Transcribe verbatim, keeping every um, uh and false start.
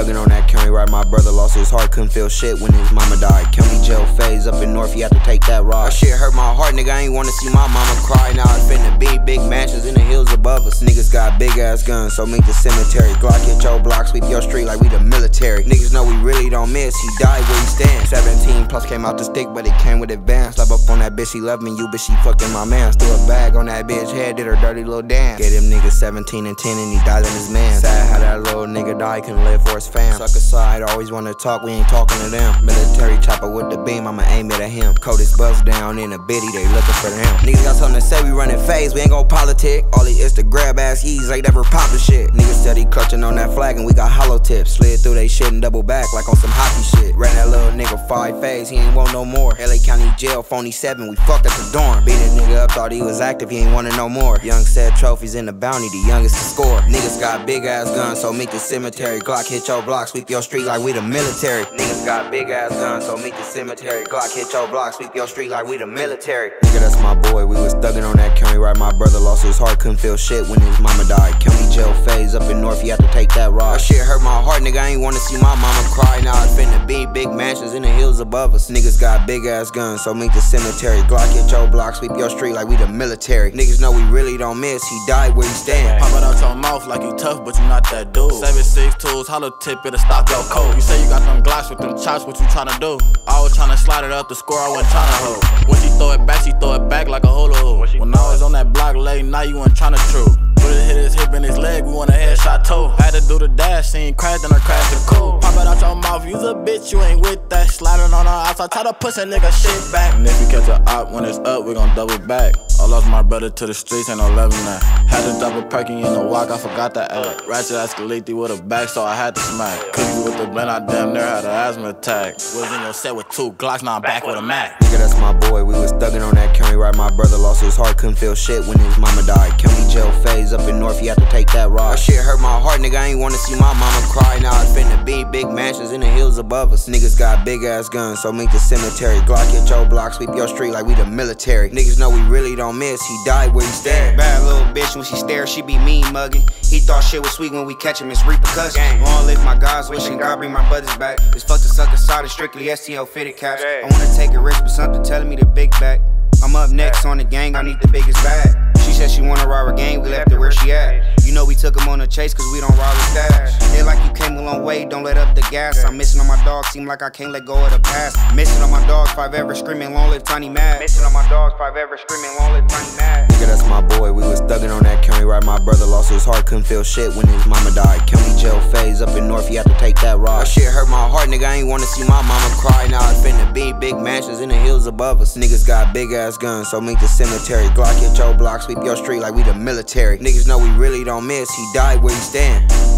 thuggin' on that county ride. My brother lost his heart, couldn't feel shit when his mama died. County jail phase up in North, you have to take that ride. That shit hurt my heart, nigga, I ain't wanna see my mama cry. Now it's finna be big mansions in the hills above us. Niggas got big ass guns, so meet the cemetery. Glock hit your block, sweep your street like we the military. Niggas know we really don't miss, he died where he stands. seventeen plus came out the stick, but it came with advance. Slap up on that bitch, she loving you, but she fucking my man. Threw a bag on that bitch head, did her dirty little dance. Gave them niggas seventeen and ten and he died in his man. Sad how that little nigga died, couldn't live for his fam. Suck aside, always wanna talk, we ain't talking to them. Military chopper with the beam, I'ma aim it at him. Coldest bust down in a biddy, they looking for him. Niggas got something to say, we running phase, we ain't gon' politic. All these is to grab ass yeezys, like never pop the shit. Niggas steady clutching on that flag and we got hollow tips. Slid through they shit and double back like on some hockey shit. Ran that little nigga five phase, he ain't want no more. L A County Jail, phony seven, we fucked at the dorm. Beat a nigga up, thought he was active, he ain't wanna no more. Young said trophies in the bounty, the youngest to score. Niggas got big ass guns, so meet the cemetery. Glock hit your block, sweep your street like we the military. Niggas got big ass guns, so meet the cemetery. Glock hit your block, sweep your street like we the military. Nigga, that's my boy, we was thuggin' on that county ride. My brother lost his heart, couldn't feel shit when his mama died. County jail phase up in North, you have to take that ride. That shit hurt my heart, nigga, I ain't wanna see my mama cry. Now it's finna be big mansions in the hills above us. Niggas got big ass guns, so meet the cemetery. Glock hit your block, sweep your street like we the military. Niggas know we really don't miss, he died where he stand. Pop it out your mouth like you tough, but you not that dude. seven six tools, hollow tip, it'll stop your coat. You say you got them Glocks with them chops, what you tryna do? I was tryna slide it up the score, I wasn't tryna hold. When she throw it back, she throw it back like a hula hoop. When I was on that block late night, you wasn't tryna true. Put it hit his hip and his leg, we want a headshot too. Had to do the dash, seen crash, then I crashed the cool. Pop it out your mouth, use a bitch, you ain't with that. Sliding on her outside, try to push a nigga shit back. And if you catch a op when it's up, we gon' double back. I lost my brother to the streets, ain't no loving that. Had to double perking in the walk, I forgot that act. Ratchet Escalate with a back, so I had to smack. Cookie with the blend, I damn near had an asthma attack. Was in your set with two Glocks, now I'm back with a Mac. Nigga, that's my boy, we was thuggin' on that county ride. My brother lost his heart, couldn't feel shit when his mama died. County jail phase up in North, you have to take that ride. That shit hurt my heart, nigga, I ain't wanna see my mama cry. Now it's finna be big mansions in the hills above us. Niggas got big ass guns, so meet the cemetery. Glock hit your block, sweep your street like we the military. Niggas know we really don't miss, he died where he stand. Bad little bitch, when she stare, she be mean mugging. He thought shit was sweet when we catch him, it's repercussions. Long live my guys, wishing God bring my brothers back. It's fuck the sucker side, it's strictly S T L fitted caps. I wanna take a risk, but something telling me the big back. I'm up next on the gang, I need the biggest bag. She said she wanna ride her gang, we left her where she at. You know we took him on a chase cause we don't ride with stash. They like you came a long way, don't let up the gas. I'm missing on my dogs, seem like I can't let go of the past. Missing on my dogs, five ever screaming, long live Tiny Mad. Missing on my dogs, five ever screaming, long live Tiny Mad. Nigga, that's my boy, we was thuggin' on that county ride. My brother lost his heart, couldn't feel shit when his mama died. County jail phase up in North, you have to take that ride. That shit hurt my heart, nigga, I ain't wanna see my mama cry. Now it's finna be big mansions in the hills above us. Niggas got big ass guns, so meet the cemetery. Glock hit your block, sweep your street like we the military. Niggas know we really don't miss, he died where he stand.